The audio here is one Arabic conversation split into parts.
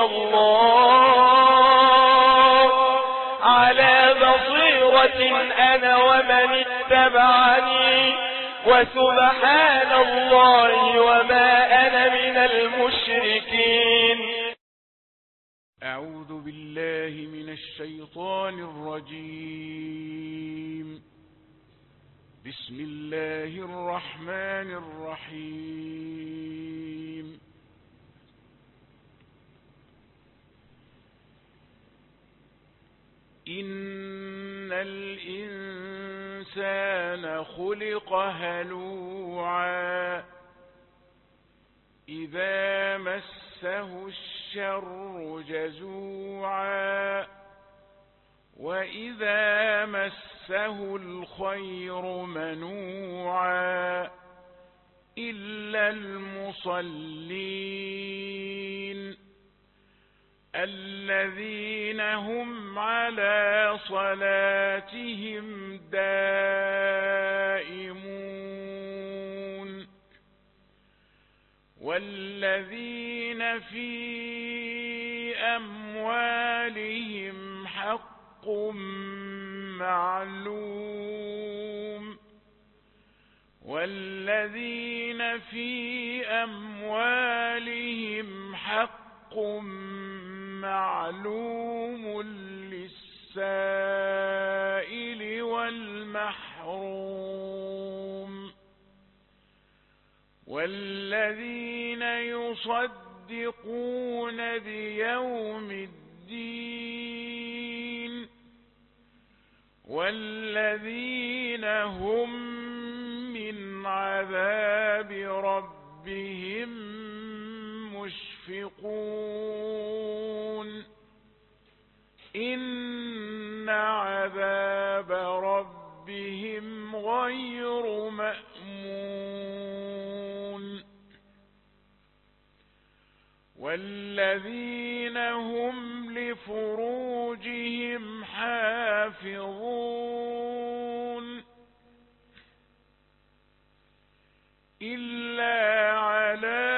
الله على بصيرة أنا ومن اتبعني وسبحان الله وما أنا من المشركين. أعوذ بالله من الشيطان الرجيم. بسم الله الرحمن الرحيم. إن الإنسان خلق هلوعا إذا مسه الشر جزوعا وإذا مسه الخير منوعا إلا المصلين الذين هم على صلاتهم دائمون والذين في أموالهم حق معلوم والذين في أموالهم حق معلوم للسائل والمحروم والذين يصدقون بيوم الدين والذين هم من عذاب ربهم مشفقون إن عذاب ربهم غير مأمون والذين هم لفروجهم حافظون إلا على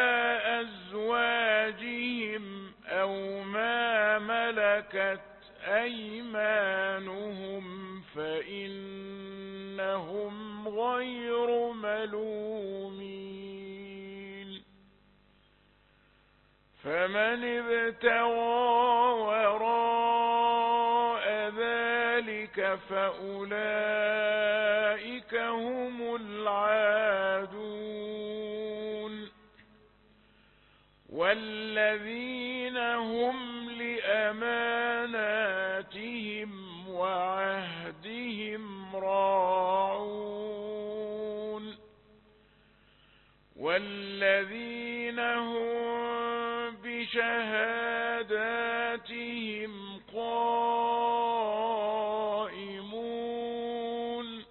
أزواجهم أو ما ملكت أيمانهم فإنهم غير ملومين فمن ابتغى وراء ذلك فأولئك هم العادون والذين هم لأماناتهم وعهدهم راعون والذين هم بشهاداتهم قائمون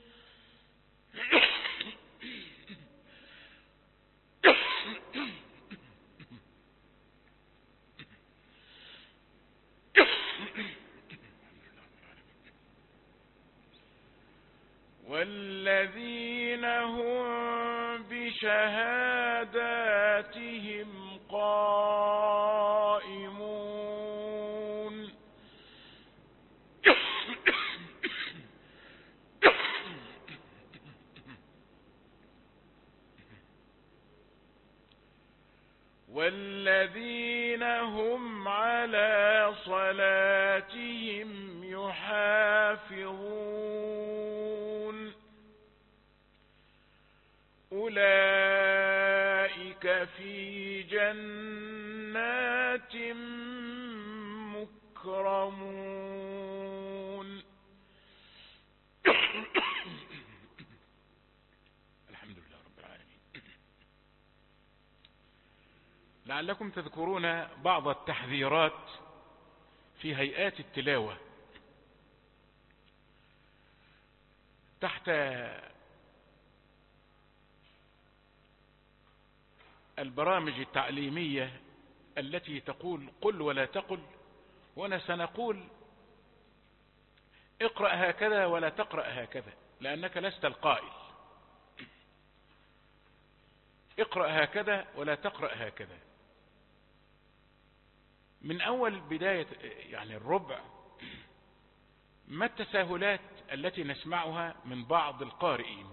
والذين هم بشهاداتهم قائمون والذين هم على صلاتهم يحافظون أولئك في جنات مكرمون. الحمد لله رب العالمين. لعلكم تذكرون بعض التحذيرات في هيئات التلاوة تحت البرامج التعليمية التي تقول قل ولا تقل، وأنا سنقول اقرأ هكذا ولا تقرأ هكذا لأنك لست القائل، اقرأ هكذا ولا تقرأ هكذا. من أول بداية يعني الربع، ما التساهلات التي نسمعها من بعض القارئين؟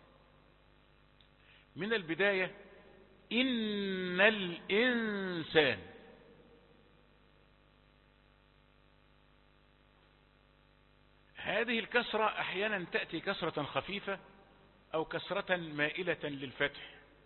من البداية: إن الإنسان. هذه الكسرة أحيانا تأتي كسرة خفيفة أو كسرة مائلة للفتح،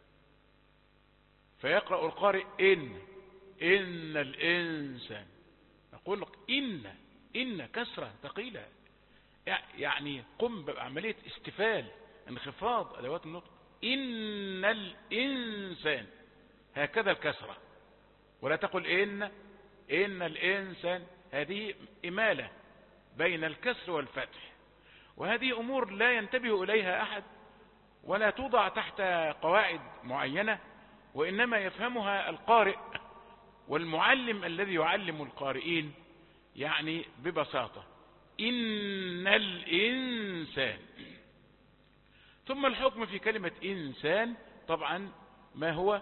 فيقرأ القارئ إن الإنسان، نقول لك إن كسرة ثقيلة، يعني قم بعملية استفال، انخفاض أدوات النطق. إن الإنسان، هكذا الكسرة، ولا تقل إن الإنسان. هذه إمالة بين الكسر والفتح، وهذه أمور لا ينتبه إليها أحد ولا توضع تحت قواعد معينة، وإنما يفهمها القارئ والمعلم الذي يعلم القارئين يعني ببساطة. إن الإنسان. ثم الحكم في كلمة إنسان طبعا ما هو؟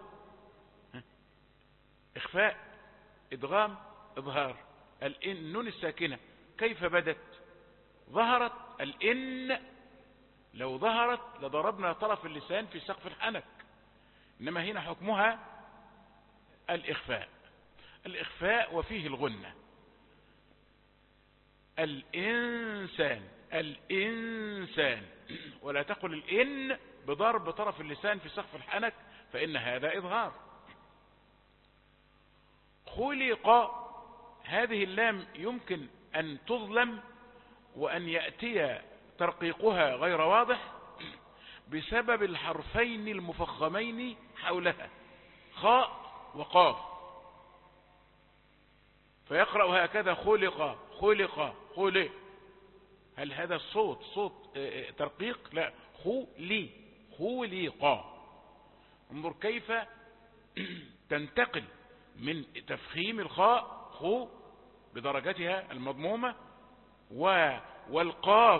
إخفاء، إدغام، إظهار. النون الساكنة كيف بدت؟ ظهرت. الإن لو ظهرت لضربنا طرف اللسان في سقف الحنك، إنما هنا حكمها الإخفاء وفيه الغنة. الإنسان، ولا تقل الإن بضرب طرف اللسان في سقف الحنك، فإن هذا إظهار. خلق، هذه اللام يمكن أن تظلم وأن يأتي ترقيقها غير واضح بسبب الحرفين المفخمين حولها، خاء وقاف، فيقرأ هكذا: خلق. هل هذا الصوت صوت ترقيق؟ لا، خلق. انظر كيف تنتقل من تفخيم الخاء خو بدرجتها المضمومة والقاف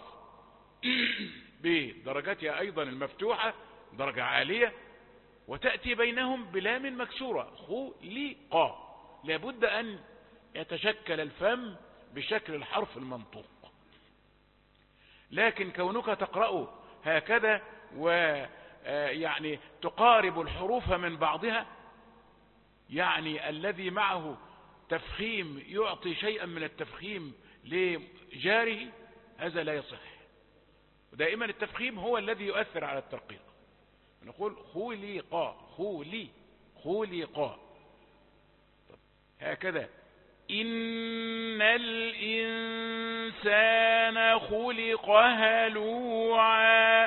بدرجتها أيضا المفتوحة درجة عالية، وتأتي بينهم بلام مكسورة، خلق. لابد أن يتشكل الفم بشكل الحرف المنطوق. لكن كونك تقرأ هكذا ويعني تقارب الحروف من بعضها، يعني الذي معه تفخيم يعطي شيئا من التفخيم لجاره، هذا لا يصح. ودائما التفخيم هو الذي يؤثر على الترقيق. نقول خلق. هكذا: إن الإنسان خلق هلوعا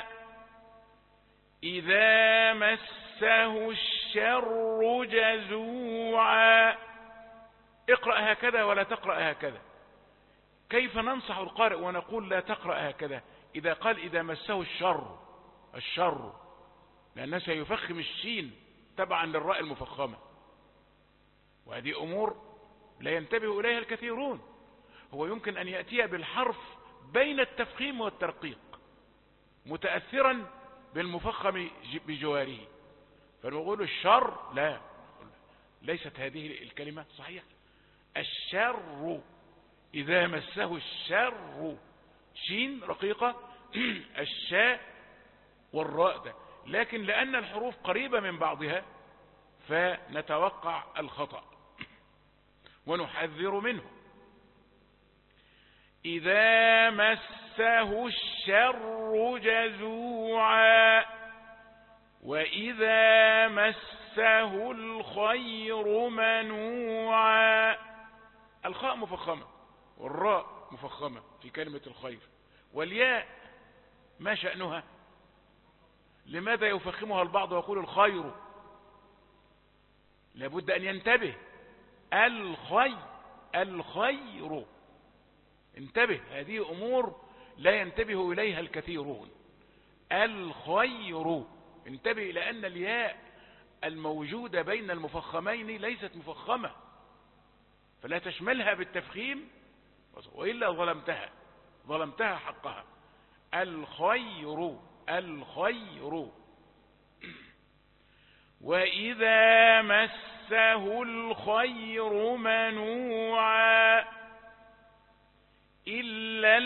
إذا مسه الشر جزوعا. اقرأ هكذا ولا تقرأ هكذا. كيف ننصح القارئ ونقول لا تقرأ هكذا إذا قال إذا مسه الشر، لأنه سيفخم الشين تبعا للراء المفخمة، وهذه أمور لا ينتبه إليها الكثيرون. هو يمكن أن يأتي بالحرف بين التفخيم والترقيق متأثرا بالمفخم بجواره، فنقول الشر، لا، ليست هذه الكلمة صحيحة. الشر إذا مسه الشر، شين رقيقة، الشاء والراء ده، لكن لأن الحروف قريبة من بعضها فنتوقع الخطأ ونحذر منه. إذا مسه الشر جزوعا وإذا مسه الخير منوعا. الخاء مفخمة والراء مفخمة في كلمة الخير، والياء ما شأنها؟ لماذا يفخمها البعض ويقول الخير؟ لابد أن ينتبه. الخير، انتبه، هذه أمور لا ينتبه إليها الكثيرون. الخير، انتبه إلى أن الياء الموجودة بين المفخمين ليست مفخمة، فلا تشملها بالتفخيم وإلا ظلمتها حقها. الخير. وإذا مس مسه الخير منوعا إلا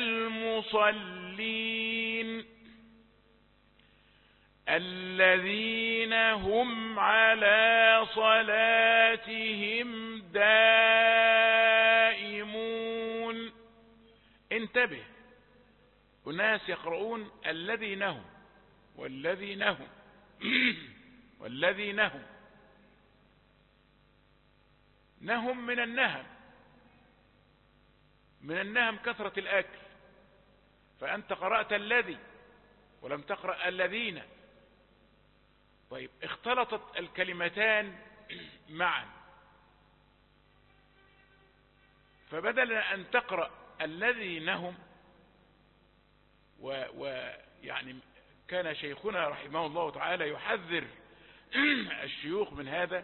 المصلين الذين هم على صلاتهم دائمون. انتبه، أناس يقرؤون الذين هم والذين هم والذين هم. نهم من النهم، من النهم كثرة الأكل، فأنت قرأت الذي ولم تقرأ الذين. طيب اختلطت الكلمتان معا، فبدل أن تقرأ الذين هم ويعني كان شيخنا رحمه الله تعالى يحذر الشيوخ من هذا،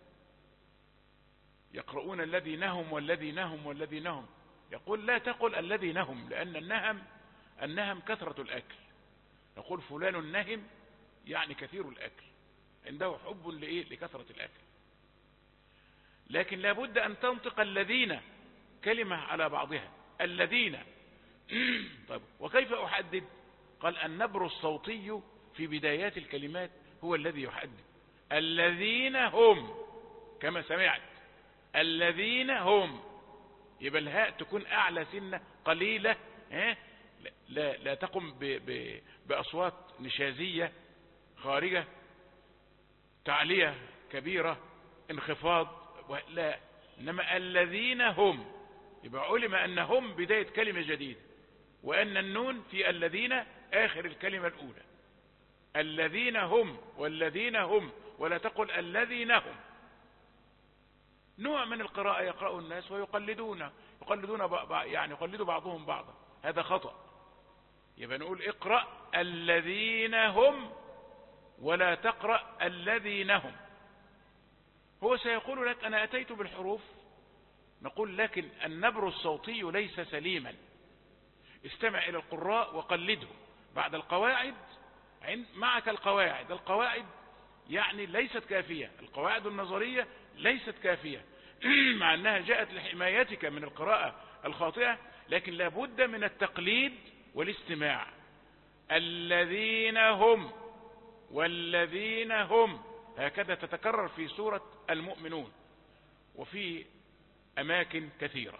يقرؤون الذين هم والذين هم والذين هم، يقول لا تقل الذين هم، لأن النهم كثرة الأكل. نقول فلان نهم يعني كثير الأكل، عنده حب لكثرة الأكل. لكن لابد أن تنطق الذين كلمة على بعضها، الذين. طيب وكيف أحدد؟ قال النبر الصوتي في بدايات الكلمات هو الذي يحدد. الذين هم كما سمعت، الذين هم، يبقى الهاء تكون أعلى سنة قليلة، لا تقم بأصوات نشازية خارجة، تعلية كبيرة، انخفاض، لا، إنما الذين هم، يبقى علم أن هم بداية كلمة جديدة، وأن النون في الذين آخر الكلمة الأولى. الذين هم والذين هم، ولا تقل الذين هم. نوع من القراءة يقرأ الناس ويقلدون يعني يقلد بعضهم بعضا، هذا خطأ. يبقى نقول اقرأ الذين هم ولا تقرأ الذين هم. هو سيقول لك أنا أتيت بالحروف، نقول لكن النبر الصوتي ليس سليما، استمع إلى القراء وقلدهم بعد القواعد. معك القواعد يعني ليست كافية، القواعد النظرية ليست كافية مع أنها جاءت لحمايتك من القراءة الخاطئة، لكن لابد من التقليد والاستماع. الذين هم والذين هم، هكذا تتكرر في سورة المؤمنون وفي أماكن كثيرة.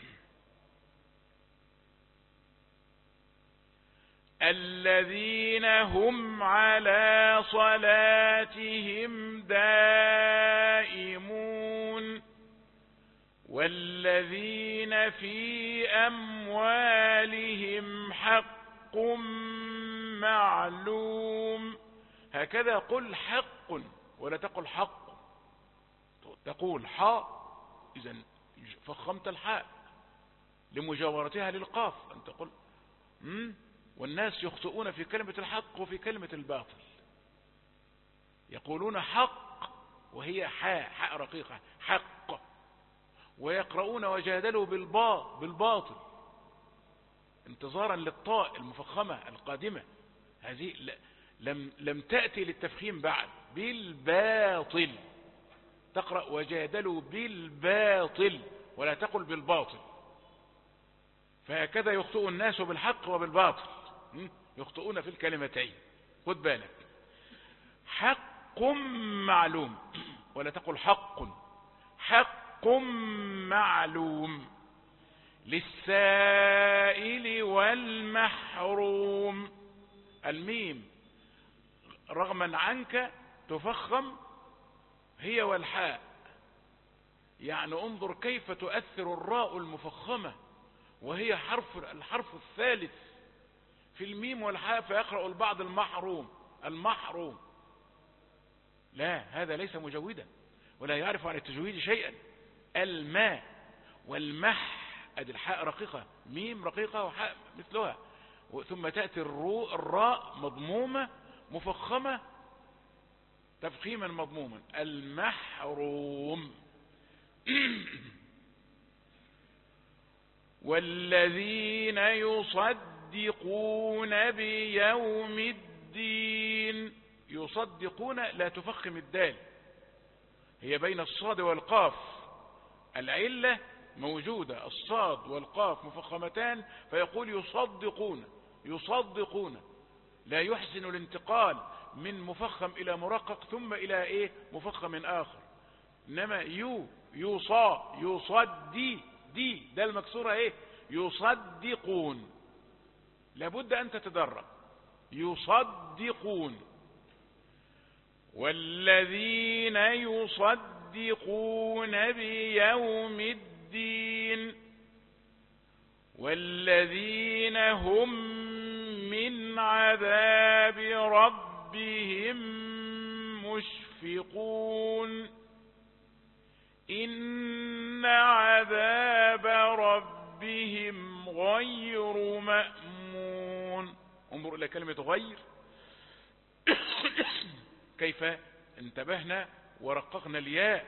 الذين هم على صلاتهم دائمون والذين في أموالهم حق معلوم. هكذا قل حق ولا تقل حق، تقول حاء، إذن فخمت الحاء لمجاورتها للقاف، أن تقول والناس يخطئون في كلمة الحق وفي كلمة الباطل، يقولون حق وهي حاء رقيقة حق، ويقرؤون وجادلوا بالباطل انتظارا للطاء المفخمة القادمة، هذه لم تأتي للتفخيم بعد. بالباطل تقرأ وجادلوا بالباطل ولا تقل بالباطل. فهكذا يخطئ الناس بالحق وبالباطل، يخطئون في الكلمتين، خد بالك. حق معلوم ولا تقل حق، حق معلوم للسائل والمحروم. الميم رغما عنك تفخم هي والحاء، يعني انظر كيف تؤثر الراء المفخمة وهي الحرف الثالث في الميم والحاء، فيقرأ البعض المحروم. لا، هذا ليس مجودا ولا يعرف عن التجويد شيئا. الماء والمح، ادي الحاء رقيقة، ميم رقيقة وحاء مثلها، ثم تأتي الراء مضمومة مفخمة تفخيما مضموما، المحروم. والذين يصدقون بيوم الدين، يصدقون لا تفخم الدال، هي بين الصاد والقاف، العلة موجودة، الصاد والقاف مفخمتان، فيقول يصدقون. يصدقون لا يحسن الانتقال من مفخم إلى مرقق ثم إلى إيه مفخم آخر، إنما يوصى يصدي دي ده المكسورة إيه يصدقون، لابد أن تتدرج. يصدقون. والذين يصدقون بيوم الدين والذين هم من عذاب ربهم مشفقون إن عذاب ربهم غير مأمون. انظر إلى كلمة غير كيف انتبهنا ورققنا الياء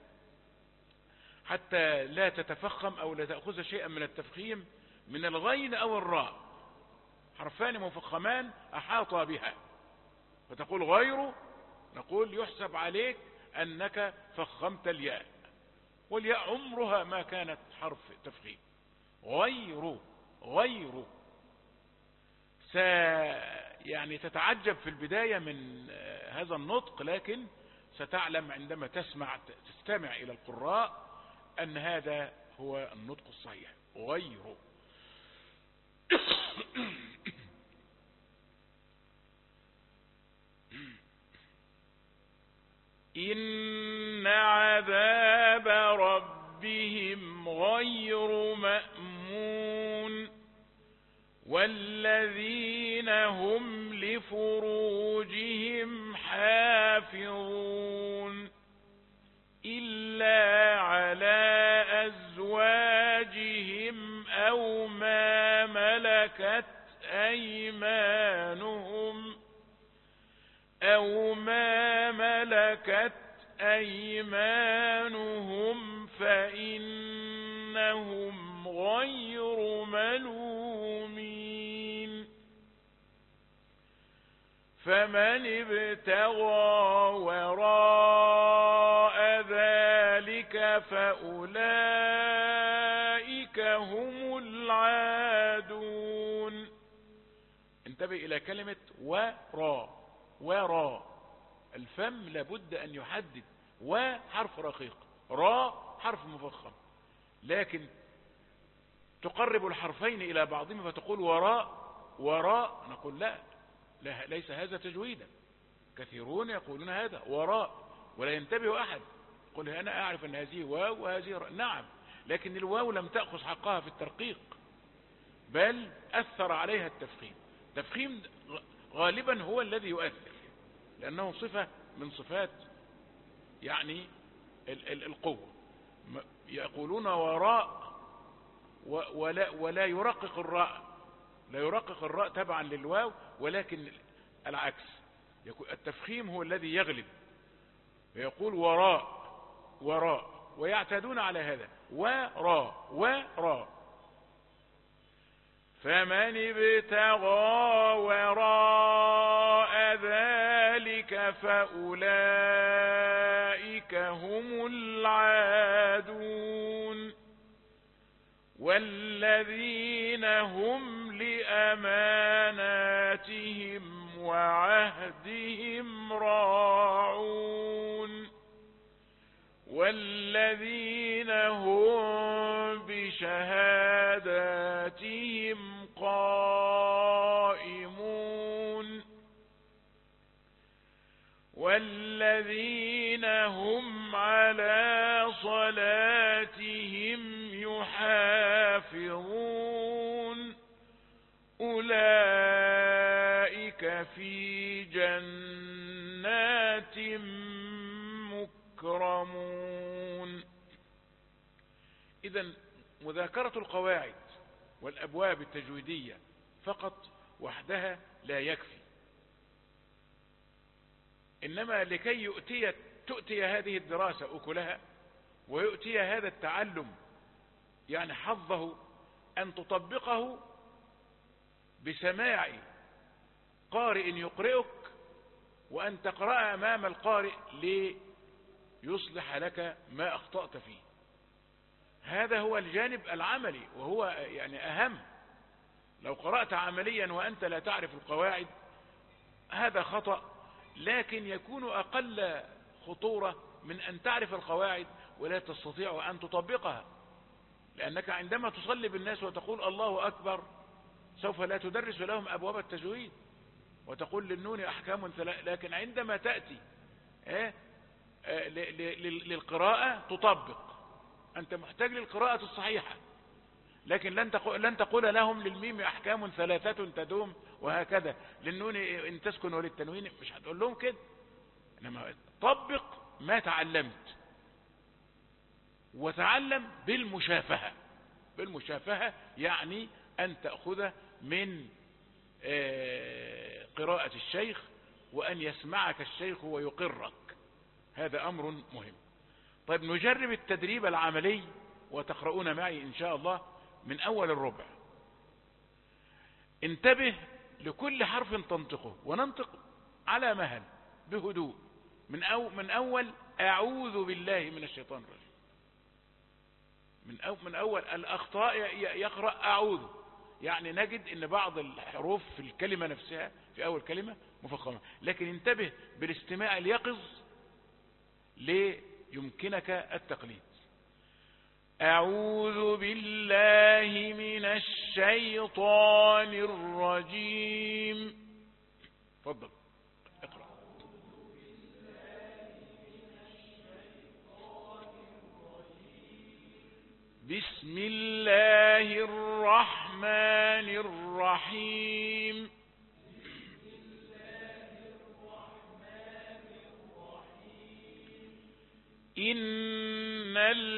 حتى لا تتفخم أو لا تأخذ شيئا من التفخيم من الغين أو الراء، حرفان مفخمان أحاطا بها، فتقول غير، نقول يحسب عليك أنك فخمت الياء، والياء عمرها ما كانت حرف تفخيم. غير يعني تتعجب في البداية من هذا النطق، لكن ستعلم عندما تستمع إلى القراء أن هذا هو النطق الصحيح. غير. إن عذاب ربهم غير مأمون والذين هم لفروجهم حافظون إلا على أزواجهم أو ما ملكت أيمانهم فإنهم غير ملومين فمن ابتغى وراء ذلك فأولئك هم العادون. انتبه إلى كلمة وراء الفم لابد أن يحدد، وحرف رقيق، راء حرف مفخم، لكن تقرب الحرفين إلى بعضهما فتقول وراء نقول لا ليس هذا تجويدا. كثيرون يقولون هذا وراء ولا ينتبه أحد، قل أنا أعرف أن هذه واو وهذه راء، نعم، لكن الواو لم تأخذ حقها في الترقيق بل أثر عليها التفخيم. التفخيم غالبا هو الذي يؤثر لأنه صفة من صفات يعني القوة. يقولون وراء ولا يرقق الراء، لا يرقق الراء تبعا للواو، ولكن العكس، التفخيم هو الذي يغلب، فيقول وراء ويعتادون على هذا وراء. فمن ابتغى وراء ذلك فأولئك هم العادون والذين هم لأماناتهم وعهدهم راعون والذين هم بشهاداتهم قائمون والذين هم على صلاتهم يحافظون أولئك في جنات مكرمون. إذن مذاكرة القواعد والأبواب التجويدية فقط وحدها لا يكفي، إنما لكي تؤتي هذه الدراسة أكلها ويؤتي هذا التعلم يعني حظه، أن تطبقه بسماع قارئ يقرئك وأن تقرأ أمام القارئ يصلح لك ما أخطأت فيه. هذا هو الجانب العملي وهو يعني أهم. لو قرأت عمليا وأنت لا تعرف القواعد هذا خطأ، لكن يكون أقل خطورة من أن تعرف القواعد ولا تستطيع أن تطبقها. لأنك عندما تصلي بالناس وتقول الله أكبر سوف لا تدرس لهم أبواب التجويد وتقول للنون أحكام لكن عندما تأتي للقراءة تطبق. أنت محتاج للقراءة الصحيحة، لكن لن تقول لهم للميم أحكام 3 تدوم وهكذا، للنون إن تسكن وللتنوين، مش هتقول لهم كده. إنما طبق ما تعلمت وتعلم بالمشافهة. بالمشافهة يعني أن تأخذ من قراءة الشيخ وأن يسمعك الشيخ ويقرك. هذا أمر مهم. طيب نجرب التدريب العملي وتقرؤون معي إن شاء الله من أول الربع. انتبه لكل حرف تنطقه وننطق على مهل بهدوء. من أول أعوذ بالله من الشيطان الرجيم. من أول الأخطاء يقرأ أعوذ، يعني نجد أن بعض الحروف في الكلمة نفسها في أول كلمة مفخمة، لكن انتبه بالاستماع اليقظ ليمكنك التقليد. أعوذ بالله من الشيطان الرجيم. تفضل اقرأ. بسم الله الرحمن الرحيم. إن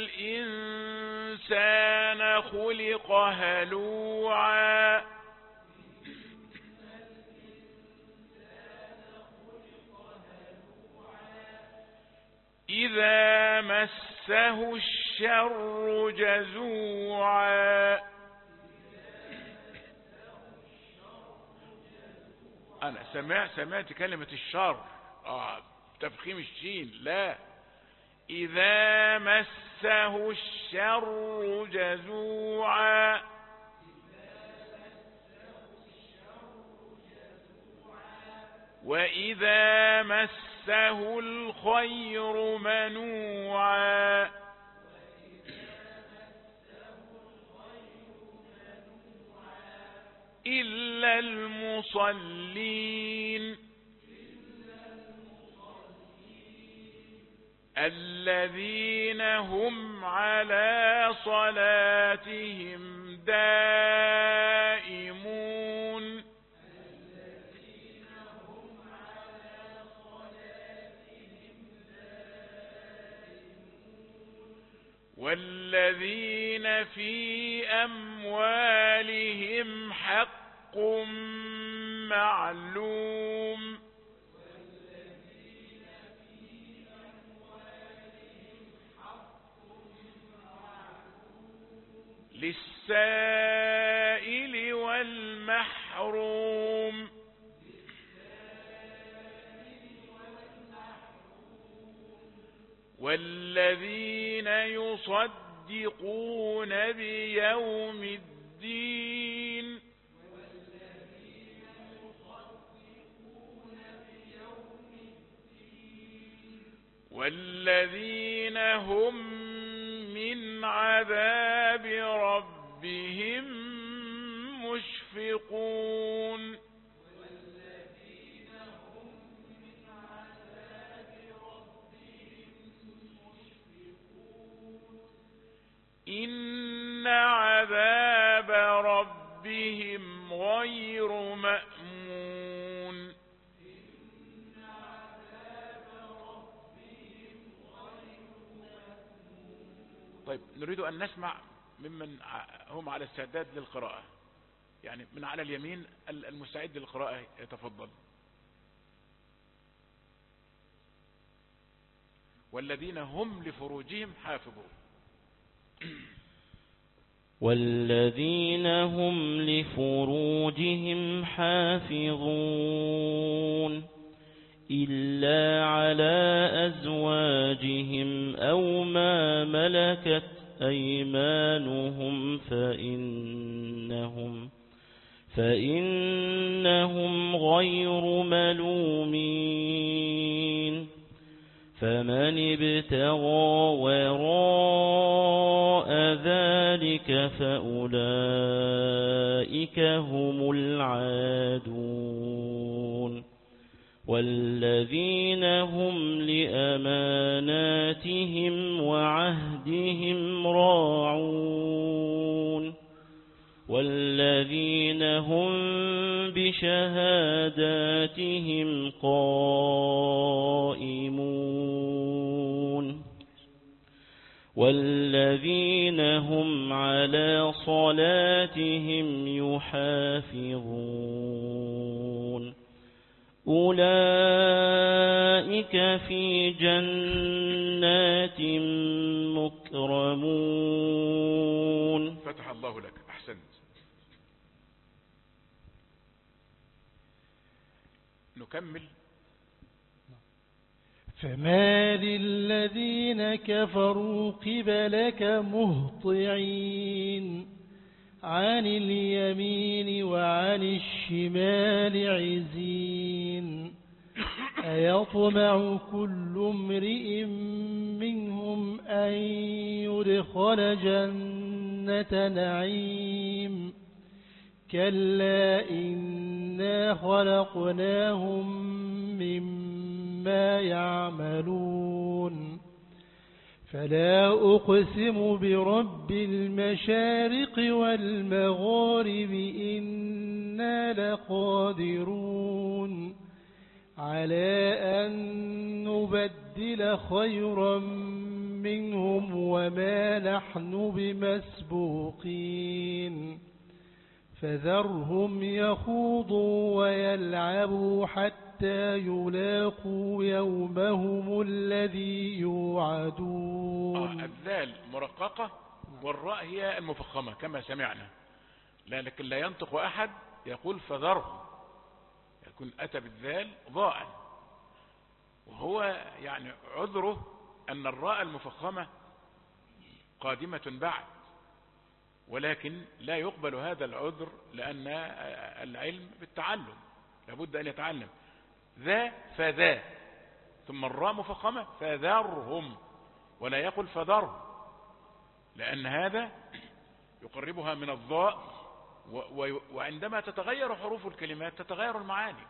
الإنسان خلق هلوعا. إذا مسه الشر جزوعا. أنا سمعت كلمة الشر تفخيم الشين، لا، إذا مسه الشر جزوعا. وإذا مسه الخير منوعا. إلا المصلين الذين هم على صلاتهم دائمون. والذين في أموالهم حق معلوم. للسائل والمحروم. والذين يصدقون بيوم الدين. والذين هم من عذاب ربهم مشفقون. إن عذاب ربهم غير مأمون. طيب نريد أن نسمع ممن هم على استعداد للقراءة، يعني من على اليمين المستعد للقراءة يتفضل. والذين هم لفروجهم حافظون. والذين هم لفروجهم حافظون إلا على أزواجهم أزواجهم أو ما ملكت أيمانهم فإنهم غير ملومين فمن ابتغى وراء ذلك فأولئك هم العادون والذين هم لأماناتهم وعهدهم راعون والذين هم بشهاداتهم قائمون والذين هم على صلاتهم يحافظون أولئك في جنات مكرمون. فتح الله لك، أحسنت. نكمل. فما للذين كفروا قبلك مهطعين عن اليمين وعن الشمال عزين أيطمع كل امرئ منهم أن يدخل جنة نعيم كلا إنا خلقناهم مما يعملون فلا أقسم برب المشارق والمغارب إنا لقادرون على أن نبدل خيرا منهم وما نحن بمسبوقين فذرهم يخوضوا ويلعبوا حتى يلاقوا يومهم الذي يوعدون. الذال مرققة والراء هي المفخمة كما سمعنا، لكن لا ينطق أحد يقول فذرهم، يكون أتى بالذال ضاء، وهو يعني عذره أن الراء المفخمة قادمة بعد، ولكن لا يقبل هذا العذر لأن العلم بالتعلم، لابد أن يتعلم. ذا فذا، ثم الراء مفخمة فذرهم، ولا يقول فذرهم، لأن هذا يقربها من الضاء، وعندما تتغير حروف الكلمات تتغير المعاني.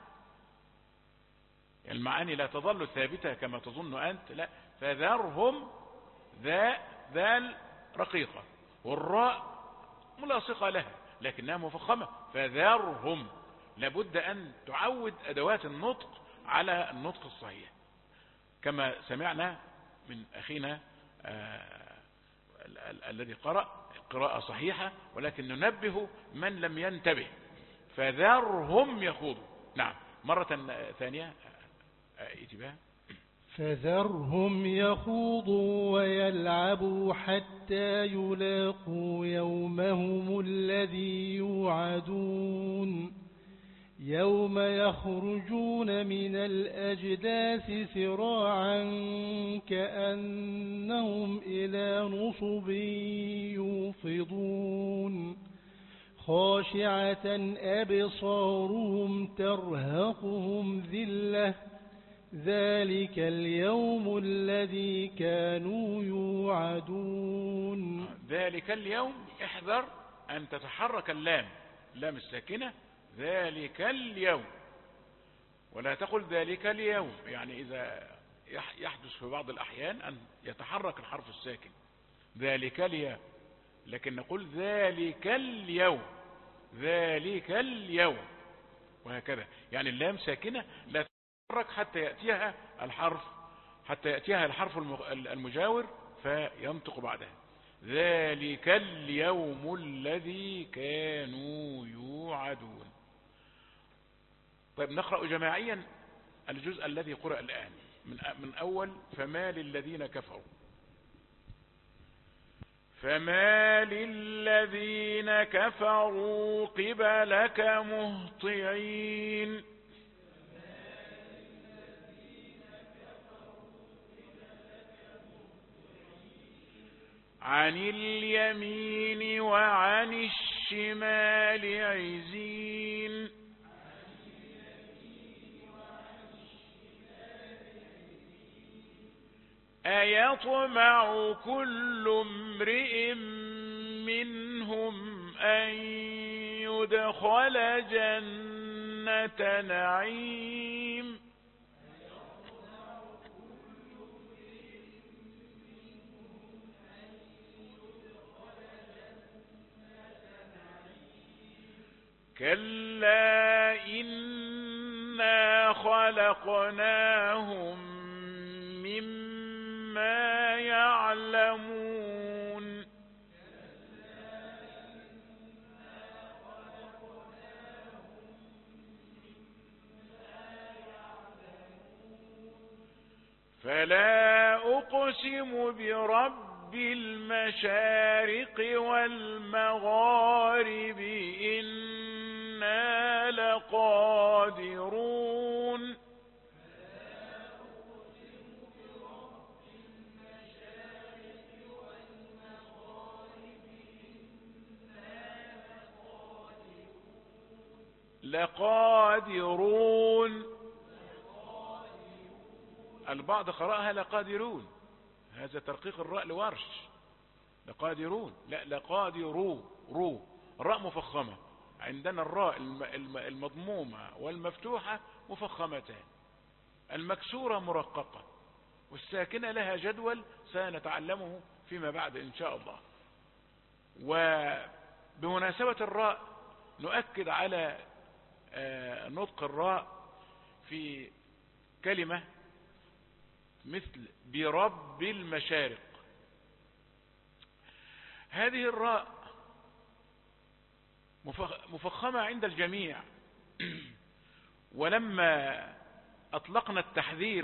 المعاني لا تظل ثابتة كما تظن أنت، لا، فذرهم ذال رقيقة والراء ملاصقة لها لكنها مفخمة، فذرهم. لابد أن تعود أدوات النطق على النطق الصحيح كما سمعنا من أخينا الذي قرأ قراءة صحيحة، ولكن ننبه من لم ينتبه. فذرهم يخوضوا. نعم، مرة ثانية اتباه. فذرهم يخوضوا ويلعبوا حتى يلاقوا يومهم الذي يوعدون يوم يخرجون من الأجداث سراعا كأنهم إلى نصب يوفضون خاشعة أبصارهم ترهقهم ذلة ذلك اليوم الذي كانوا يوعدون. ذلك اليوم، احذر أن تتحرك اللام الساكنة، ذلك اليوم، ولا تقل ذلك اليوم. يعني إذا يحدث في بعض الأحيان أن يتحرك الحرف الساكن ذلك اليوم، لكن نقول ذلك اليوم، ذلك اليوم، وهكذا. يعني اللام ساكنة لا تتحرك حتى يأتيها الحرف المجاور فينطق بعدها. ذلك اليوم الذي كانوا يوعدون. طيب، نقرأ جماعيا الجزء الذي قرأ الآن من أول فما للذين كفروا. فما للذين كفروا قبلك مهطعين. عن اليمين وعن الشمال عزين أيطمع كل امرئ منهم أن يدخل جنة نعيم كلا إنا خلقناهم مما يعلمون فلا أقسم برب المشارق والمغارب إنا لقادرون البعض قرأها لقادرون، هذا ترقيق الراء لورش. لقادرون، لا لقادروا، رو الراء مفخمة. عندنا الراء المضمومة والمفتوحة مفخمتان، المكسورة مرققة، والساكنة لها جدول سنتعلمه فيما بعد إن شاء الله. وبمناسبة الراء نؤكد على نطق الراء في كلمة مثل برب المشارق. هذه الراء مفخمة عند الجميع، ولما أطلقنا التحذير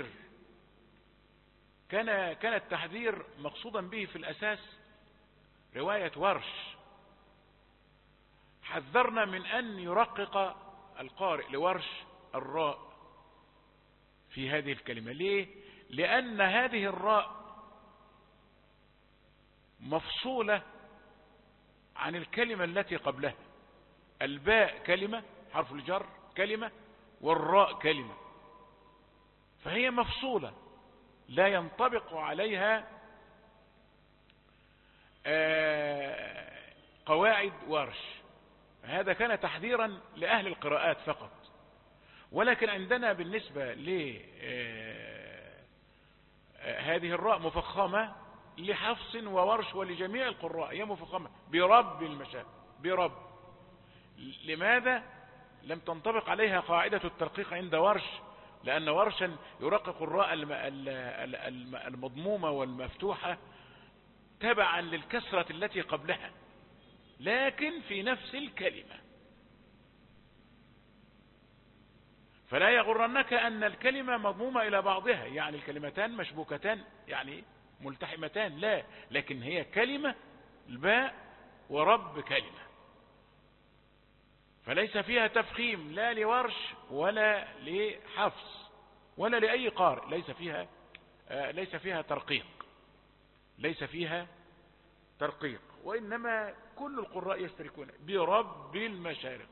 كان التحذير مقصودا به في الأساس رواية ورش. حذرنا من أن يرقق القارئ لورش الراء في هذه الكلمة. ليه؟ لأن هذه الراء مفصولة عن الكلمة التي قبلها. الباء كلمة حرف الجر كلمة، والراء كلمة، فهي مفصولة لا ينطبق عليها قواعد ورش. هذا كان تحذيرا لأهل القراءات فقط. ولكن عندنا بالنسبة هذه الراء مفخمة لحفص وورش ولجميع القراء، هي مفخمة برب المشارق، برب. لماذا لم تنطبق عليها قاعدة الترقيق عند ورش؟ لأن ورشا يرقق الراء المضمومة والمفتوحة تبعا للكسرة التي قبلها، لكن في نفس الكلمة. فلا يغرنك أن الكلمة مضمومة إلى بعضها، يعني الكلمتان مشبوكتان يعني ملتحمتان، لا، لكن هي كلمة الباء ورب كلمة، فليس فيها تفخيم لا لورش ولا لحفص ولا لأي قارئ. ليس فيها ترقيق، ليس فيها ترقيق، وإنما كل القراء يشتركون برب المشارق.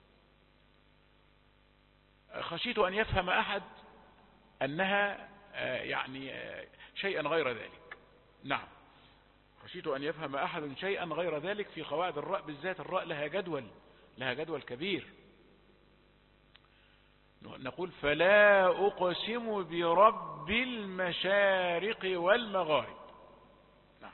خشيت أن يفهم أحد أنها يعني شيئا غير ذلك. نعم، خشيت أن يفهم أحد شيئا غير ذلك. في قواعد الراء بالذات الراء لها جدول كبير. نقول فلا أقسم برب المشارق والمغارب. نعم.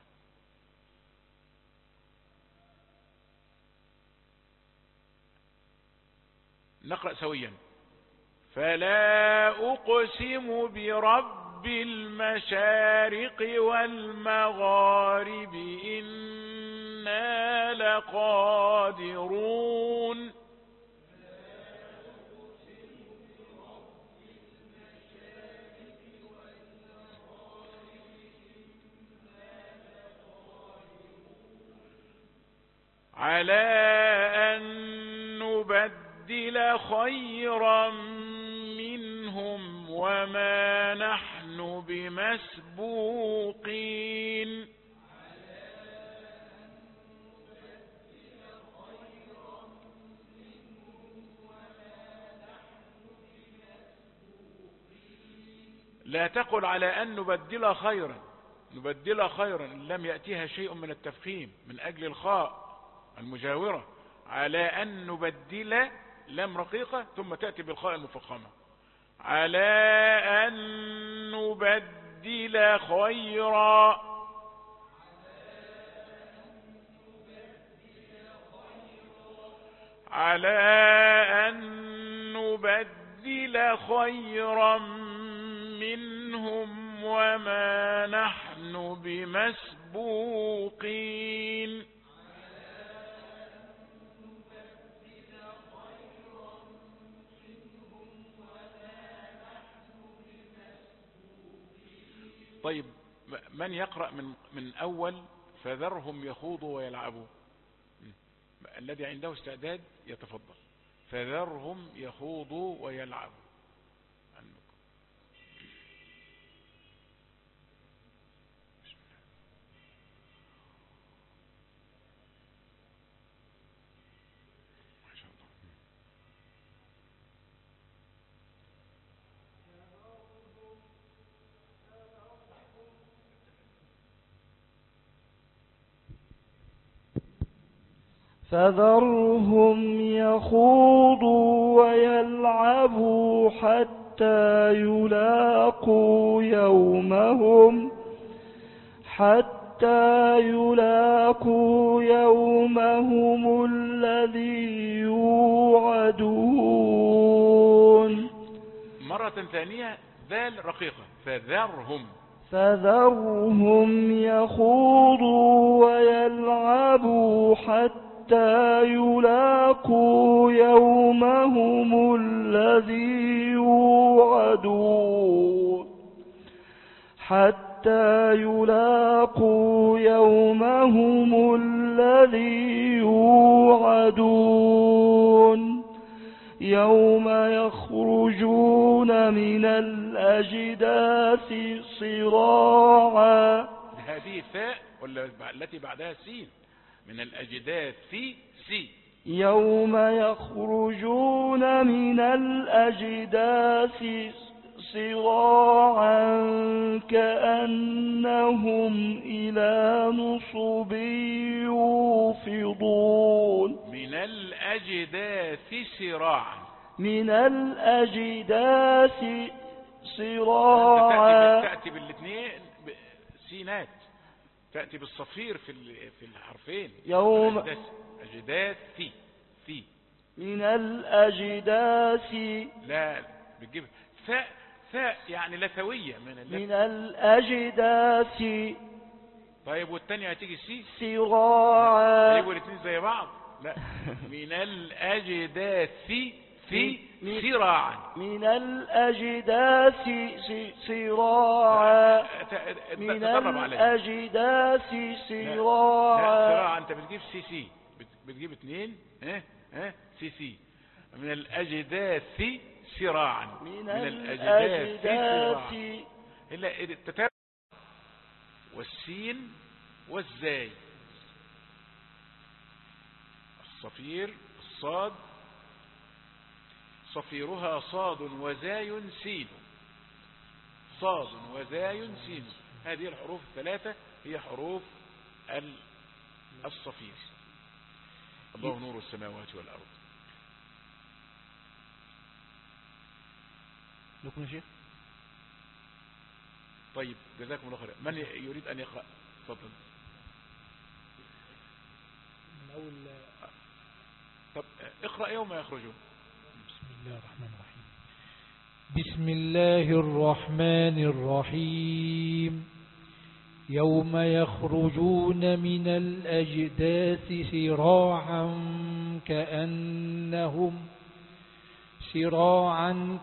نقرأ سويا. فلا أقسم برب المشارق والمغارب إنا لقادرون. على أن نبدل خيرا منهم وما نحن بمسبوقين. لا تقل على أن نبدل خيرا إن لم يأتيها شيء من التفخيم من أجل الخاء المجاورة، على أن نبدل لام رقيقة ثم تأتي بالخاء المفخمة، على أن نبدل خيرا، على أن نبدل خيرا منهم وما نحن بمسبوقين. طيب من يقرأ من أول فذرهم يخوضوا ويلعبوا؟ الذي عنده استعداد يتفضل. فذرهم يخوضوا ويلعبوا. فذرهم يخوضوا ويلعبوا حتى يلاقوا يومهم الذي يوعدون. مرة ثانية ذال رقيقة. فذرهم يخوضوا ويلعبوا حتى يلاقوا يومهم الذي يوعدون يوم يخرجون من الأجداث صراعا. هذه ثاء ولا التي بعدها سين؟ من الأجداث في سي. يوم يخرجون من الأجداث صراعا كأنهم إلى نصب يوفضون. من الأجداث صراعا. تأتي بالاثنين سينات، تأتي بالصفير في الحرفين. يوم أجداث في من الأجداث. لا بتجيب ثاء يعني لثوية من الأجداث. طيب والتانية هتيجي سي صراعا. طيب والاثنين زي بعض؟ لا. من الأجداث في صراعا. من الأجداث صراعا. من الأجداث صراعا. انت بتجيب سي بتجيب اثنين سي. من الأجداث صراعا. من الأجداث صراعا. إلا التتابع والسين والزاي. الصفير الصاد صفيرها صاد وزاي سين. صاد وزاي سين. هذه الحروف الثلاثة هي حروف الصفير. الله نور السماوات والأرض. لكم يا شيخ. طيب جزاكم الله خير. من يريد أن يقرأ؟ تفضل. من أول. طب اقرأ يوم يخرجون. بسم الله الرحمن الرحيم. يوم يخرجون من الأجداث سراعا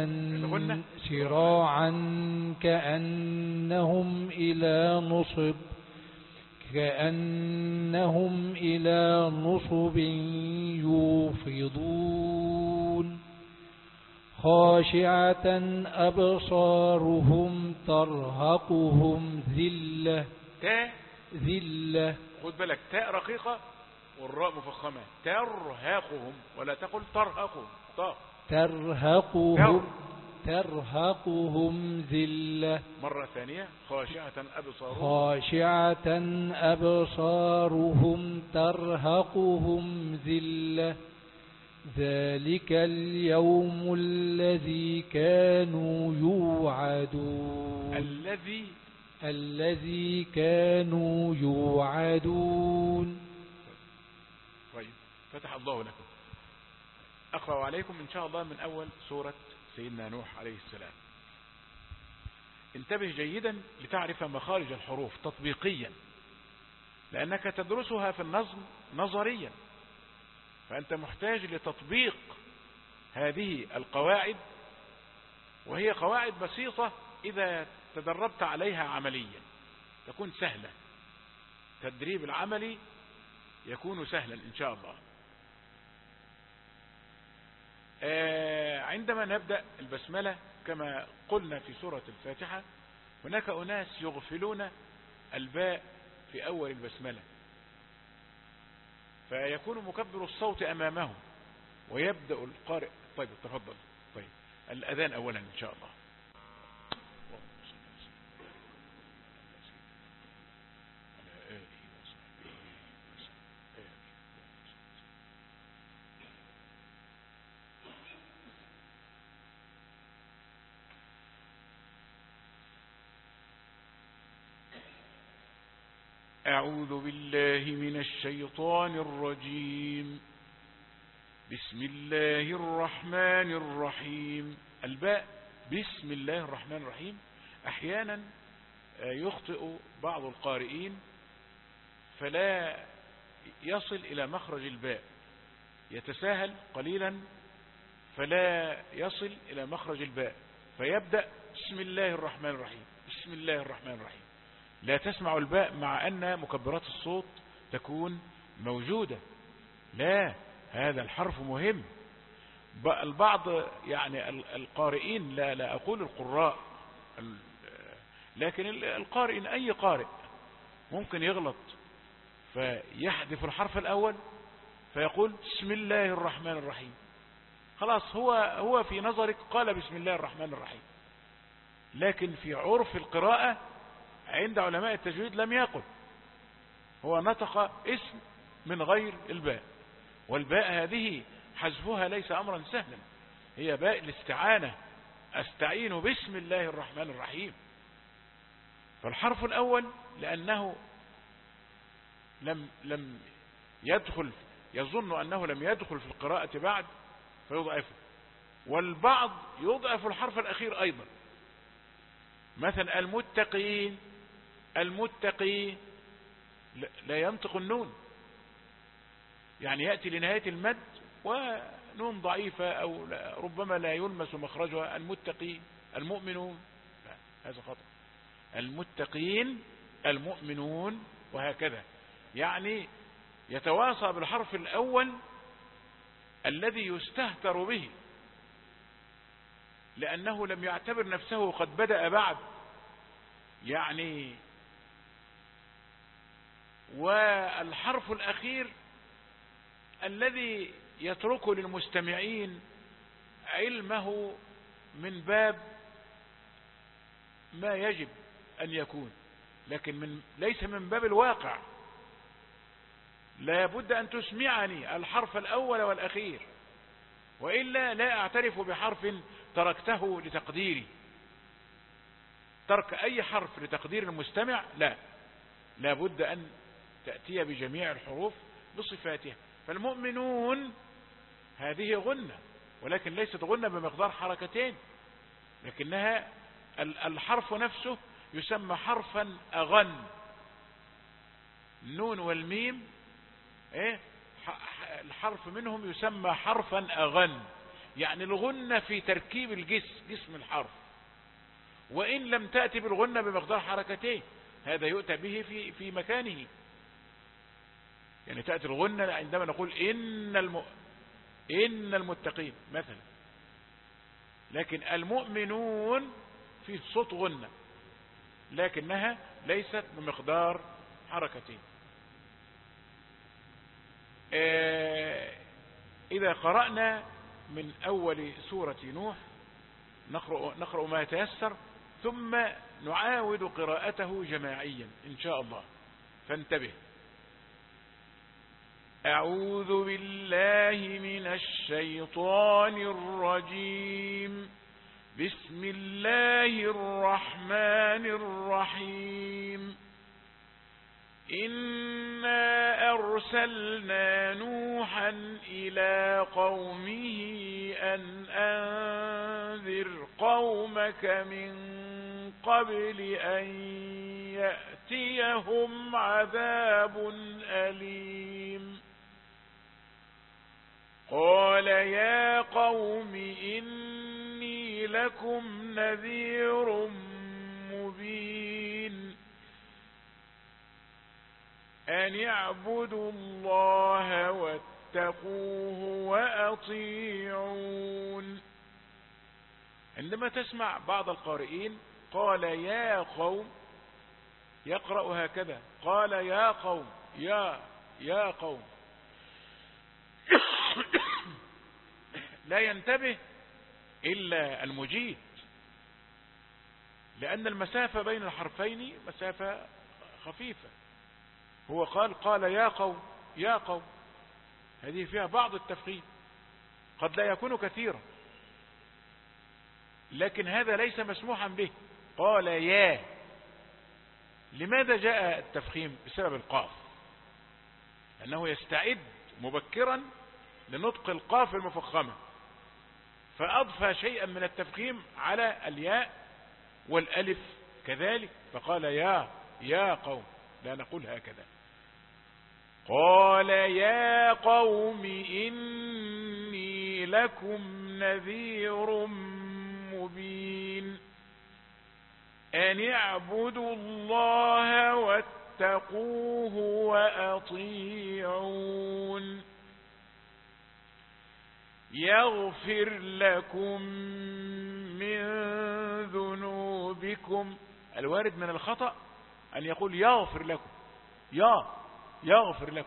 كأنهم إلى نصب يوفضون خاشعة أبصارهم ترهقهم ذلة. خد بالك تاء رقيقة والراء مفخمة. ترهقهم ولا تقل ترهقهم. ترهقهم ذلة. مرة ثانية، خاشعة أبصارهم ترهقهم ذلة ذلك اليوم الذي كانوا يوعدون. الذي كانوا يوعدون. طيب، فتح الله لكم. أقرأ عليكم إن شاء الله من أول سورة سيدنا نوح عليه السلام. انتبه جيدا لتعرف مخارج الحروف تطبيقيا، لأنك تدرسها في النظم نظريا، فأنت محتاج لتطبيق هذه القواعد، وهي قواعد بسيطة إذا تدربت عليها عمليا تكون سهلة. تدريب العملي يكون سهلا إن شاء الله. عندما نبدأ البسملة كما قلنا في سورة الفاتحة، هناك أناس يغفلون الباء في أول البسملة، فيكون مكبر الصوت أمامهم ويبدأ القارئ. طيب تفضل. طيب، الأذان أولا إن شاء الله. أعوذ بالله من الشيطان الرجيم. بسم الله الرحمن الرحيم. الباء بسم الله الرحمن الرحيم أحيانا يخطئ بعض القارئين فلا يصل إلى مخرج الباء، يتساهل قليلا فلا يصل إلى مخرج الباء، فيبدأ بسم الله الرحمن الرحيم بسم الله الرحمن الرحيم. لا تسمع الباء مع أن مكبرات الصوت تكون موجودة. لا، هذا الحرف مهم. البعض يعني القارئين، لا أقول القراء، لكن القارئ أي قارئ ممكن يغلط فيحذف الحرف الأول فيقول بسم الله الرحمن الرحيم. خلاص، هو في نظرك قال بسم الله الرحمن الرحيم، لكن في عرف القراءة عند علماء التجويد لم يقل، هو نطق اسم من غير الباء، والباء هذه حذفها ليس أمرا سهلا، هي باء الاستعانة، أستعين بسم الله الرحمن الرحيم. فالحرف الأول لأنه لم يدخل، يظن أنه لم يدخل في القراءة بعد فيضعفه، والبعض يضعف الحرف الأخير أيضا. مثلا المتقين، المتقي لا ينطق النون، يعني يأتي لنهاية المد ونون ضعيفة أو ربما لا يلمس مخرجها. المتقي، المؤمنون، لا، هذا خطأ. المتقين، المؤمنون، وهكذا. يعني يتواصى بالحرف الأول الذي يستهتر به، لأنه لم يعتبر نفسه قد بدأ بعد، يعني. والحرف الأخير الذي يتركه للمستمعين علمه من باب ما يجب أن يكون، لكن ليس من باب الواقع. لا بد أن تسمعني الحرف الأول والأخير، وإلا لا أعترف بحرف تركته لتقديري. ترك أي حرف لتقدير المستمع لا بد أن تأتي بجميع الحروف بصفاتها. فالمؤمنون هذه غنة، ولكن ليست غنة بمقدار حركتين، لكنها الحرف نفسه يسمى حرفا أغن. النون والميم الحرف منهم يسمى حرفا أغن، يعني الغنة في تركيب جسم الحرف، وإن لم تأتي بالغنة بمقدار حركتين هذا يؤتى به في مكانه. يعني تأتي الغنة عندما نقول إن المتقين مثلا، لكن المؤمنون في صوت غنة لكنها ليست بمقدار حركتين. إذا قرأنا من أول سورة نوح نقرأ ما يتيسر ثم نعاود قراءته جماعيا إن شاء الله، فانتبه. أعوذ بالله من الشيطان الرجيم. بسم الله الرحمن الرحيم. إنا أرسلنا نوحا إلى قومه أن أنذر قومك من قبل أن يأتيهم عذاب أليم. قال يا قوم إني لكم نذير مبين أن اعبدوا الله واتقوه وأطيعون. عندما تسمع بعض القارئين قال يا قوم يقرأ هكذا، قال يا قوم يا قوم، لا ينتبه إلا المجيد، لأن المسافة بين الحرفين مسافة خفيفة. هو قال يا قوم يا قوم، هذه فيها بعض التفخيم، قد لا يكون كثيرا، لكن هذا ليس مسموحا به. قال يا، لماذا جاء التفخيم؟ بسبب القاف، أنه يستعد مبكرا لنطق القاف المفخمة، فأضفى شيئا من التفخيم على الياء والألف كذلك، فقال يا قوم، لا نقول هكذا. قال يا قوم إني لكم نذير مبين أن اعبدوا الله واتقوه وأطيعون يغفر لكم من ذنوبكم. الوارد من الخطأ أن يقول يغفر لكم، يغفر لكم،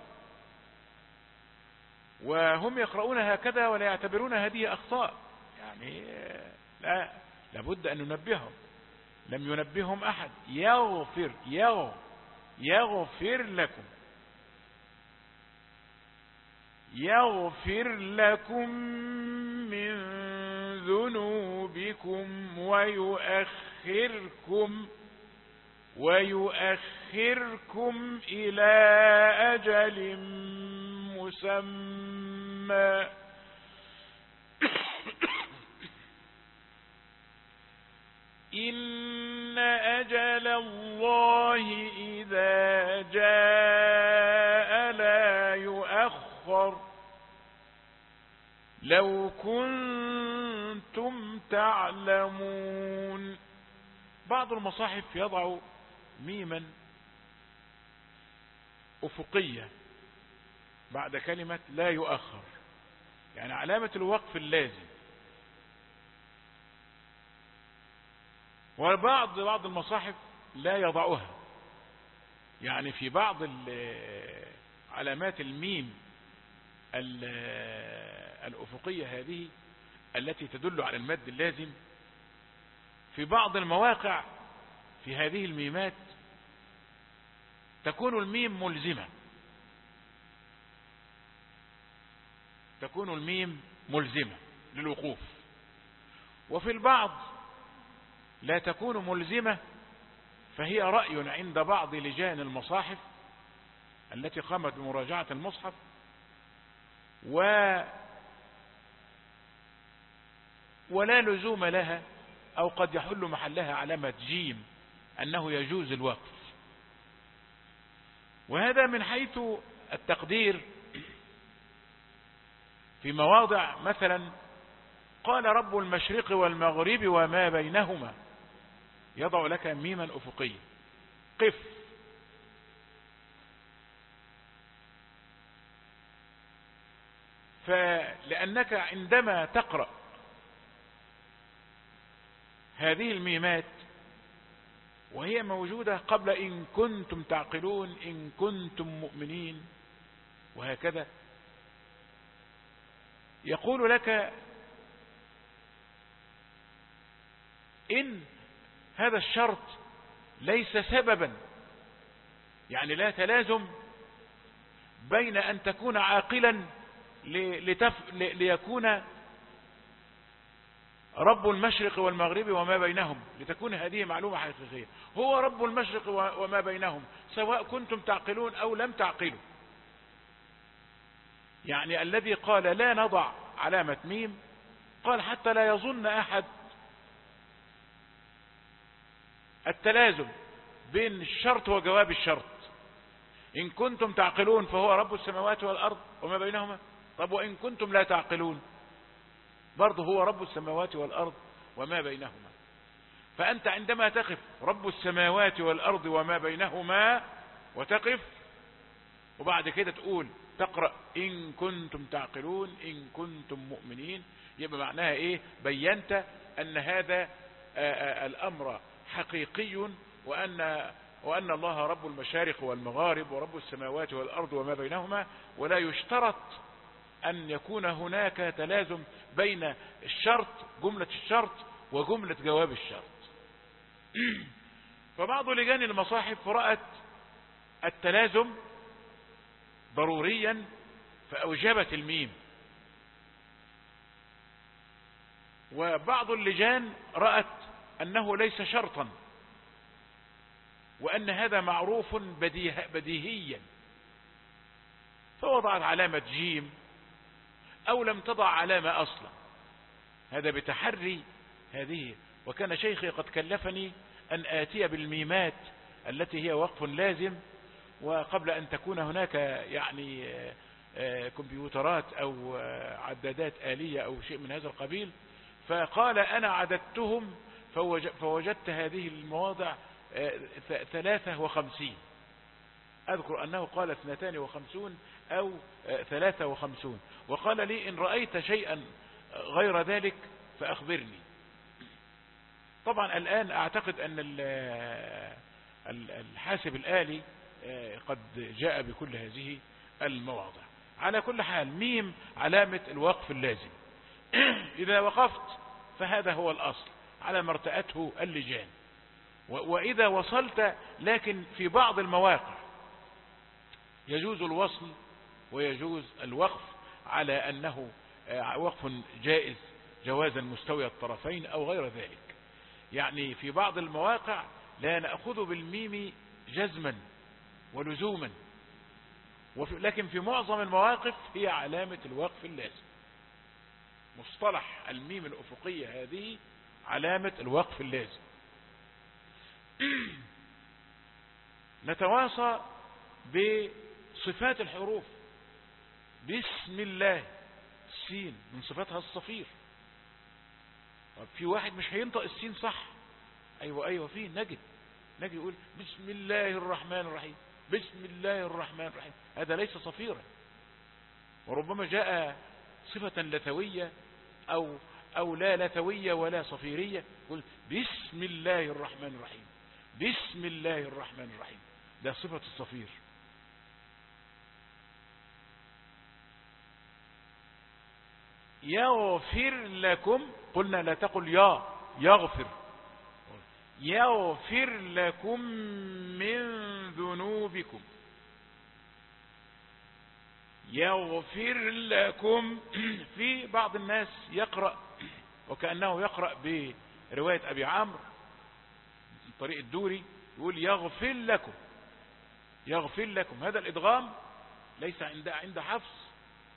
وهم يقرؤون هكذا ولا يعتبرون هذه أخطاء، يعني لابد أن ننبههم، لم ينبههم أحد. يغفر لكم، يغفر لكم من ذنوبكم ويؤخركم إلى أجل مسمى إن أجل الله إذا جاء لا يؤخر لو كنتم تعلمون. بعض المصاحف يضع ميما أفقية بعد كلمة لا يؤخر، يعني علامة الوقف اللازم. وبعض المصاحف لا يضعها، يعني في بعض علامات الميم الأفقية هذه التي تدل على المد اللازم، في بعض المواقع في هذه الميمات تكون الميم ملزمة، تكون الميم ملزمة للوقوف، وفي البعض لا تكون ملزمة، فهي رأي عند بعض لجان المصاحف التي قامت بمراجعة المصحف، ولا لزوم لها، أو قد يحل محلها علامة جيم أنه يجوز الوقف. وهذا من حيث التقدير في مواضع، مثلا قال رب المشرق والمغرب وما بينهما، يضع لك ميما أفقية، قف. فلأنك عندما تقرأ هذه الميمات وهي موجودة قبل إن كنتم تعقلون، إن كنتم مؤمنين، وهكذا، يقول لك إن هذا الشرط ليس سببا، يعني لا تلازم بين أن تكون عاقلا ليكون رب المشرق والمغرب وما بينهم، لتكون هذه معلومة حقيقية. هو رب المشرق وما بينهم سواء كنتم تعقلون أو لم تعقلوا. يعني الذي قال لا نضع علامة ميم قال حتى لا يظن أحد التلازم بين الشرط وجواب الشرط. إن كنتم تعقلون فهو رب السماوات والأرض وما بينهما. طب وإن كنتم لا تعقلون برضه هو رب السماوات والأرض وما بينهما. فأنت عندما تقف رب السماوات والأرض وما بينهما وتقف وبعد كده تقرأ إن كنتم تعقلون إن كنتم مؤمنين، يبقى معناها إيه؟ بينت أن هذا الأمر حقيقي، وأن الله رب المشارق والمغارب ورب السماوات والأرض وما بينهما، ولا يشترط أن يكون هناك تلازم بين الشرط جملة الشرط وجملة جواب الشرط. فبعض لجان المصاحف رأت التلازم ضروريا فأوجبت الميم، وبعض اللجان رأت أنه ليس شرطا وأن هذا معروف بديهيا، فوضعت علامة جيم أو لم تضع علامة أصلا. هذا بتحري هذه. وكان شيخي قد كلفني أن آتي بالميمات التي هي وقف لازم، وقبل أن تكون هناك يعني كمبيوترات أو عدادات آلية أو شيء من هذا القبيل، فقال أنا عددتهم فوجدت هذه المواضع 53. أذكر أنه قال 52 أو 53، وقال لي إن رأيت شيئا غير ذلك فأخبرني. طبعا الآن أعتقد أن الحاسب الآلي قد جاء بكل هذه المواضع. على كل حال ميم علامة الوقف اللازم. إذا وقفت فهذا هو الأصل على ما ارتأته اللجان. وإذا وصلت، لكن في بعض المواقع يجوز الوصل ويجوز الوقف على أنه وقف جائز جوازا مستوي الطرفين أو غير ذلك. يعني في بعض المواقع لا نأخذ بالميم جزما ولزوما، لكن في معظم المواقف هي علامة الوقف اللازم. مصطلح الميم الأفقية هذه علامة الوقف اللازم. نتواصى بصفات الحروف. بسم الله، السين من صفاتها الصفير. طب في واحد مش هينطق السين صح. ايوه في نجد يقول بسم الله الرحمن الرحيم، بسم الله الرحمن الرحيم، هذا ليس صفيرا. وربما جاء صفة لثوية او لا لثوية ولا صفيرية، يقول بسم الله الرحمن الرحيم، بسم الله الرحمن الرحيم، ده صفة الصفير. يغفر لكم، قلنا لا تقل يغفر، يغفر لكم من ذنوبكم، يغفر لكم. في بعض الناس يقرأ وكأنه يقرأ برواية أبي عمرو من طريق الدوري، يقول يغفر لكم، يغفر لكم. هذا الإدغام ليس عند حفص.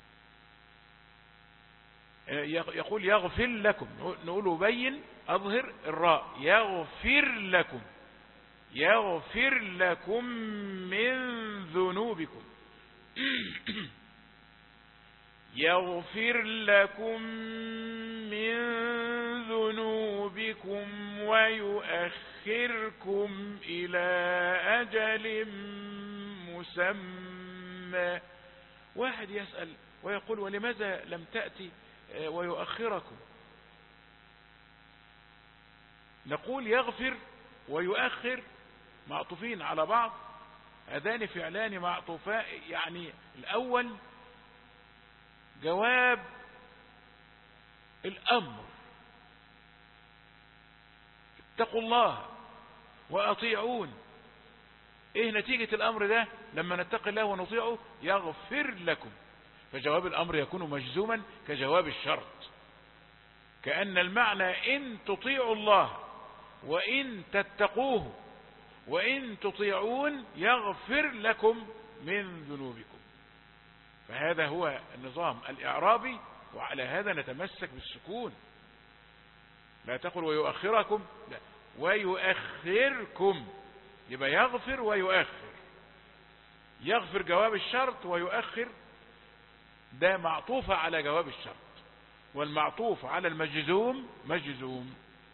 يقول يغفر لكم، نقول بين أظهر الراء، يغفر لكم، يغفر لكم من ذنوبكم، يغفر لكم من ذنوبكم ويؤخركم إلى أجل مسمى. واحد يسأل ويقول ولماذا لم تأتي ويؤخركم؟ نقول يغفر ويؤخر معطوفين على بعض، هذان فعلان معطوفان. يعني الأول جواب الأمر اتقوا الله وأطيعون. ايه نتيجة الامر ده؟ لما نتقي الله ونطيعه يغفر لكم. فجواب الامر يكون مجزوما كجواب الشرط، كأن المعنى ان تطيعوا الله وان تتقوه وان تطيعون يغفر لكم من ذنوبكم. فهذا هو النظام الإعرابي، وعلى هذا نتمسك بالسكون. لا تقل ويؤخركم، لا، ويؤخركم، يبقى يغفر ويؤخر. يغفر جواب الشرط، ويؤخر ده معطوف على جواب الشرط، والمعطوف على المجزوم مجزوم.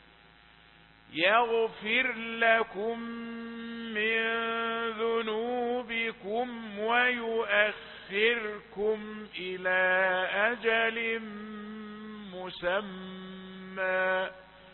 يغفر لكم من ذنوبكم ويؤخركم إلى أجل مسمى.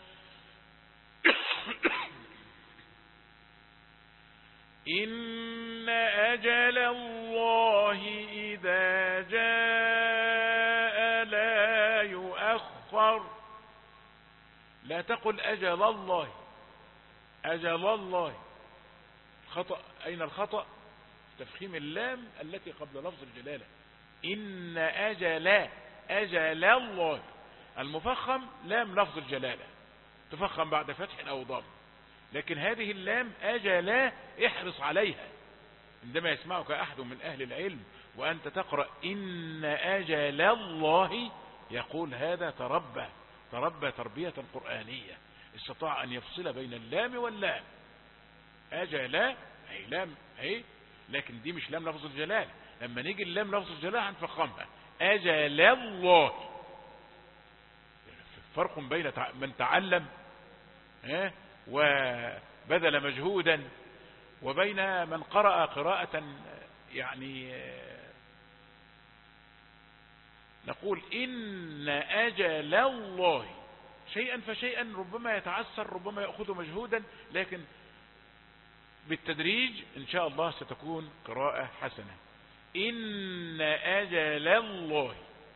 إن أجل الله إذا جاء لا يؤخر. لا تقل أجل الله، أجل الله خطأ. أين الخطأ؟ تفخيم اللام التي قبل لفظ الجلالة. إن أجل الله، المفخم لام لفظ الجلالة تفخم بعد فتح أو ضم، لكن هذه اللام أجل احرص عليها. عندما يسمعك أحد من أهل العلم وأنت تقرأ إن أجل الله يقول هذا تربى تربية قرآنية، استطاع أن يفصل بين اللام واللام. أجل هي لام هي، لكن دي مش لام لفظ الجلال. لما نيجي اللام لفظ الجلال هنفخمها أجل الله. فرق بين من تعلم وبذل مجهودا وبين من قرأ قراءة يعني نقول إن أجل الله شيئا فشيئا، ربما يتعسر ربما يأخذ مجهودا، لكن بالتدريج إن شاء الله ستكون قراءة حسنة. إن أجل الله،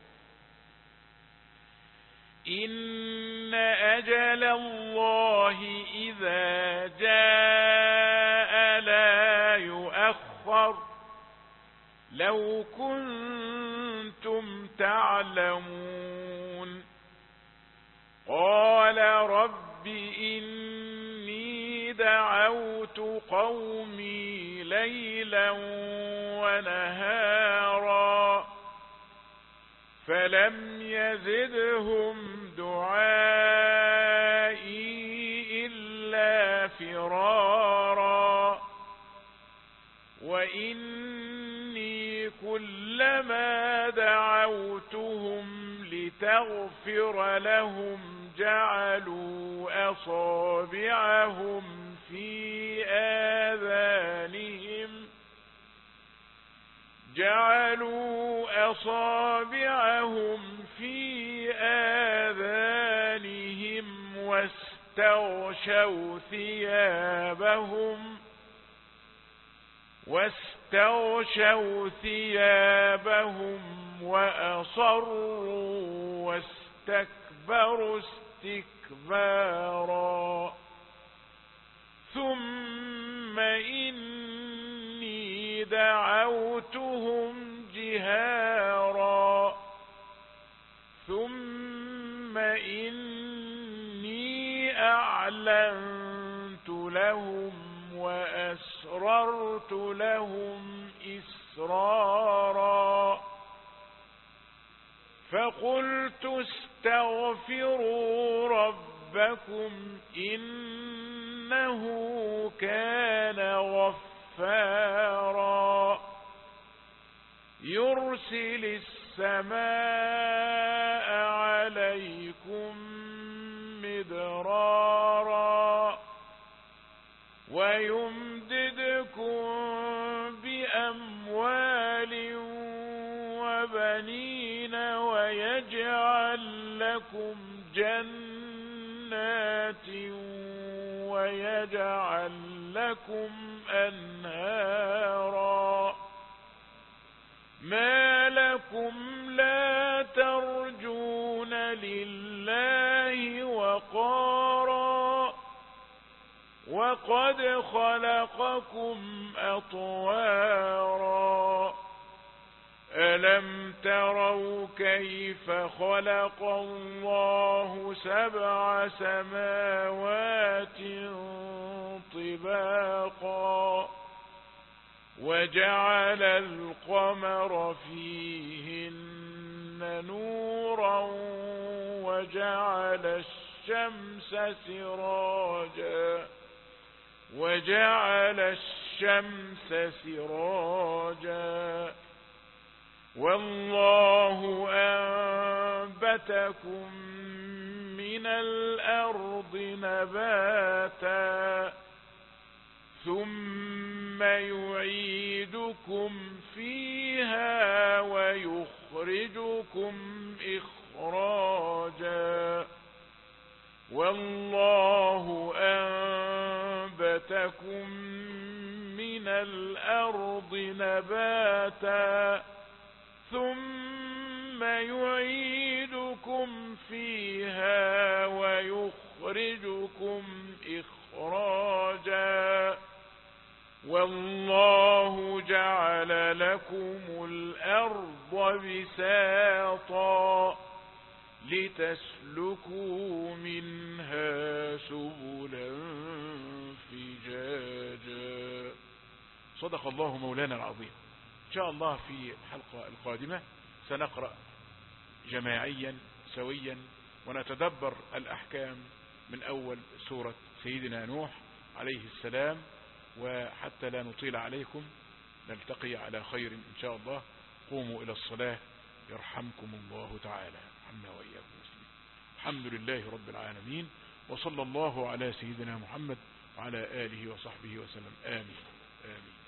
إن أجل الله إذا جاء لا يؤخر لو كنتم تعلمون. قال رب إني دعوت قومي ليلا ونهارا فلم يزدهم دعائي إلا فرارا وإني كلما دعوتهم لتغفر لهم جعلوا أصابعهم في آذانهم واستغشوا ثيابهم وأصروا واستكبروا استكبارا ثم إني دعوتهم جهارا ثم إني أعلنت لهم وأسررت لهم إسرارا فقلت استغفروا ربكم إنه كان غفارا يرسل السماء عليكم مدرارا ويمددكم بأموال وبنين ويجعل لكم جنات ويجعل لكم أنهارا ما لكم لا ترجون لله وقارا وقد خلقكم أطوارا ألم تروا كيف خلق الله 7 سماوات طباقا وجعل القمر فيهن نورا وجعل الشمس سراجا والله أنبتكم من الأرض نباتا ثم يعيدكم فيها ويخرجكم إخراجا والله أنبتكم من الأرض نباتا ثم يعيدكم فيها ويخرجكم إخراجا والله جعل لكم الأرض بساطا لتسلكوا منها سبلا فجاجا. صدق الله مولانا العظيم. إن شاء الله في الحلقة القادمة سنقرأ جماعيا سويا ونتدبر الأحكام من أول سورة سيدنا نوح عليه السلام. وحتى لا نطيل عليكم نلتقي على خير إن شاء الله. قوموا إلى الصلاة يرحمكم الله تعالى عنا وإياكم مسلمين. الحمد لله رب العالمين وصلى الله على سيدنا محمد وعلى آله وصحبه وسلم. آمين آمين.